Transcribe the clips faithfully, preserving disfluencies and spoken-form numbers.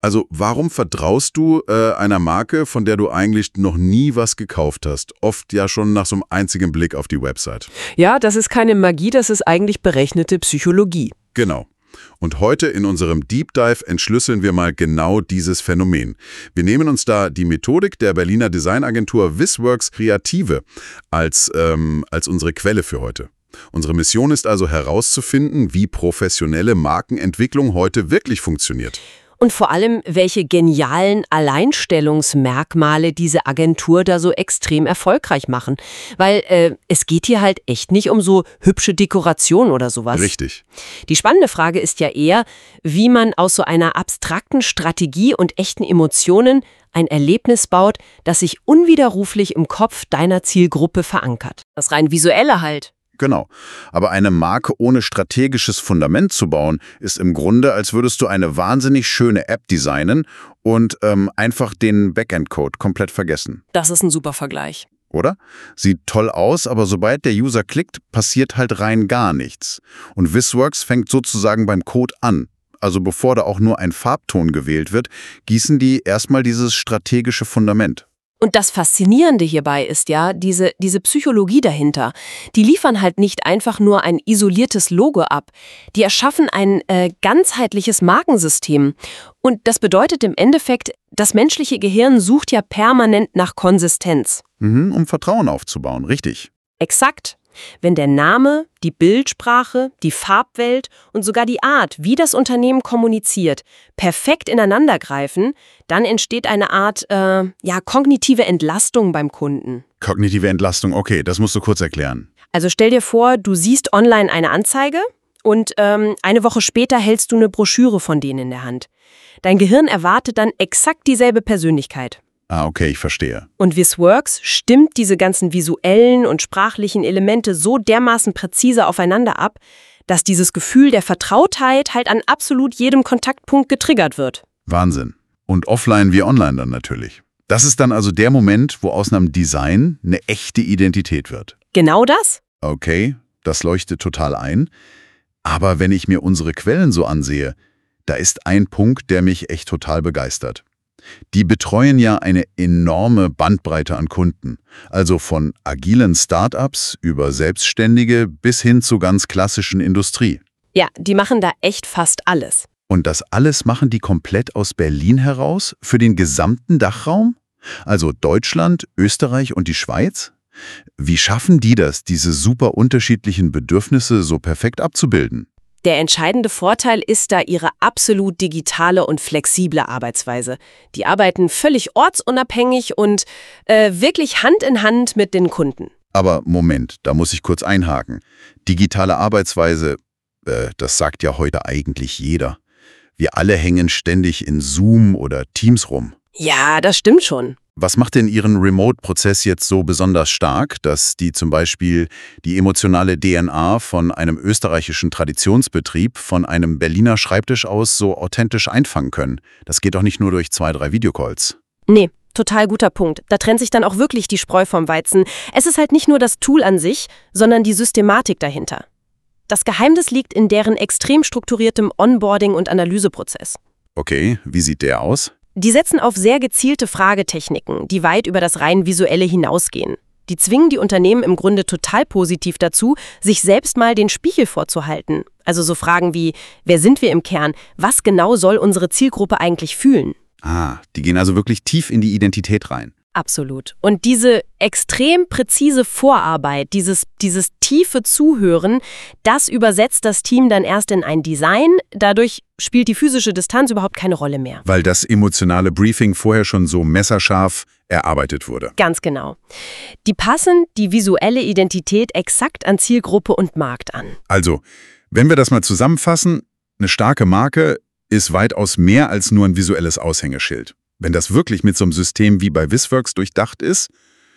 Also warum vertraust du äh, einer Marke, von der du eigentlich noch nie was gekauft hast? Oft ja schon nach so einem einzigen Blick auf die Website. Ja, das ist keine Magie, das ist eigentlich berechnete Psychologie. Genau. Und heute in unserem Deep Dive entschlüsseln wir mal genau dieses Phänomen. Wir nehmen uns da die Methodik der Berliner Designagentur Vissworks Kreative als, ähm, als unsere Quelle für heute. Unsere Mission ist also herauszufinden, wie professionelle Markenentwicklung heute wirklich funktioniert. Und vor allem, welche genialen Alleinstellungsmerkmale diese Agentur da so extrem erfolgreich machen. Weil äh, es geht hier halt echt nicht um so hübsche Dekoration oder sowas. Richtig. Die spannende Frage ist ja eher, wie man aus so einer abstrakten Strategie und echten Emotionen ein Erlebnis baut, das sich unwiderruflich im Kopf deiner Zielgruppe verankert. Das rein visuelle halt. Genau. Aber eine Marke ohne strategisches Fundament zu bauen, ist im Grunde, als würdest du eine wahnsinnig schöne App designen und ähm, einfach den Backend-Code komplett vergessen. Das ist ein super Vergleich. Oder? Sieht toll aus, aber sobald der User klickt, passiert halt rein gar nichts. Und Vissworks fängt sozusagen beim Code an. Also bevor da auch nur ein Farbton gewählt wird, gießen die erstmal dieses strategische Fundament. Und das Faszinierende hierbei ist ja diese, diese Psychologie dahinter. Die liefern halt nicht einfach nur ein isoliertes Logo ab. Die erschaffen ein äh, ganzheitliches Markensystem. Und das bedeutet im Endeffekt, das menschliche Gehirn sucht ja permanent nach Konsistenz. Mhm, um Vertrauen aufzubauen, richtig. Exakt. Wenn der Name, die Bildsprache, die Farbwelt und sogar die Art, wie das Unternehmen kommuniziert, perfekt ineinandergreifen, dann entsteht eine Art äh, ja, kognitive Entlastung beim Kunden. Kognitive Entlastung, okay, das musst du kurz erklären. Also stell dir vor, du siehst online eine Anzeige und ähm, eine Woche später hältst du eine Broschüre von denen in der Hand. Dein Gehirn erwartet dann exakt dieselbe Persönlichkeit. Ah, okay, ich verstehe. Und Vissworks stimmt diese ganzen visuellen und sprachlichen Elemente so dermaßen präzise aufeinander ab, dass dieses Gefühl der Vertrautheit halt an absolut jedem Kontaktpunkt getriggert wird. Wahnsinn. Und offline wie online dann natürlich. Das ist dann also der Moment, wo aus einem Design eine echte Identität wird. Genau das? Okay, das leuchtet total ein. Aber wenn ich mir unsere Quellen so ansehe, da ist ein Punkt, der mich echt total begeistert. Die betreuen ja eine enorme Bandbreite an Kunden, also von agilen Start-ups über Selbstständige bis hin zu ganz klassischen Industrie. Ja, die machen da echt fast alles. Und das alles machen die komplett aus Berlin heraus für den gesamten Dachraum? Also Deutschland, Österreich und die Schweiz? Wie schaffen die das, diese super unterschiedlichen Bedürfnisse so perfekt abzubilden? Der entscheidende Vorteil ist da ihre absolut digitale und flexible Arbeitsweise. Die arbeiten völlig ortsunabhängig und äh, wirklich Hand in Hand mit den Kunden. Aber Moment, da muss ich kurz einhaken. Digitale Arbeitsweise, äh, das sagt ja heute eigentlich jeder. Wir alle hängen ständig in Zoom oder Teams rum. Ja, das stimmt schon. Was macht denn Ihren Remote-Prozess jetzt so besonders stark, dass die zum Beispiel die emotionale D N A von einem österreichischen Traditionsbetrieb von einem Berliner Schreibtisch aus so authentisch einfangen können? Das geht doch nicht nur durch zwei, drei Videocalls. Nee, total guter Punkt. Da trennt sich dann auch wirklich die Spreu vom Weizen. Es ist halt nicht nur das Tool an sich, sondern die Systematik dahinter. Das Geheimnis liegt in deren extrem strukturiertem Onboarding- und Analyseprozess. Okay, wie sieht der aus? Die setzen auf sehr gezielte Fragetechniken, die weit über das rein Visuelle hinausgehen. Die zwingen die Unternehmen im Grunde total positiv dazu, sich selbst mal den Spiegel vorzuhalten. Also so Fragen wie, wer sind wir im Kern? Was genau soll unsere Zielgruppe eigentlich fühlen? Ah, die gehen also wirklich tief in die Identität rein. Absolut. Und diese extrem präzise Vorarbeit, dieses, dieses tiefe Zuhören, das übersetzt das Team dann erst in ein Design. Dadurch spielt die physische Distanz überhaupt keine Rolle mehr. Weil das emotionale Briefing vorher schon so messerscharf erarbeitet wurde. Ganz genau. Die passen die visuelle Identität exakt an Zielgruppe und Markt an. Also, wenn wir das mal zusammenfassen, eine starke Marke ist weitaus mehr als nur ein visuelles Aushängeschild. Wenn das wirklich mit so einem System wie bei Vissworks durchdacht ist,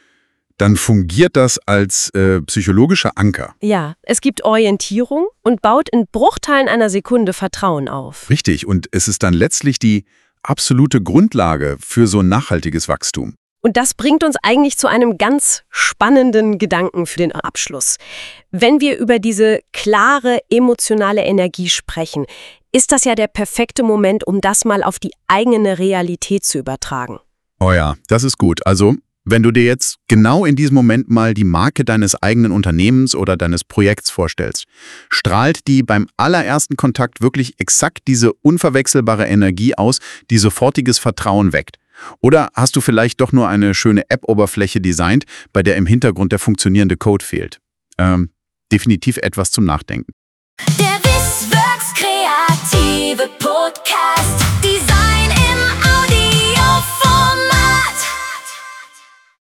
dann fungiert das als äh, psychologischer Anker. Ja, es gibt Orientierung und baut in Bruchteilen einer Sekunde Vertrauen auf. Richtig, und es ist dann letztlich die absolute Grundlage für so ein nachhaltiges Wachstum. Und das bringt uns eigentlich zu einem ganz spannenden Gedanken für den Abschluss. Wenn wir über diese klare emotionale Energie sprechen, ist das ja der perfekte Moment, um das mal auf die eigene Realität zu übertragen. Oh ja, das ist gut. Also, wenn du dir jetzt genau in diesem Moment mal die Marke deines eigenen Unternehmens oder deines Projekts vorstellst, strahlt die beim allerersten Kontakt wirklich exakt diese unverwechselbare Energie aus, die sofortiges Vertrauen weckt? Oder hast du vielleicht doch nur eine schöne App-Oberfläche designt, bei der im Hintergrund der funktionierende Code fehlt? Ähm, definitiv etwas zum Nachdenken. Der Wissworks kreative Podcast. Die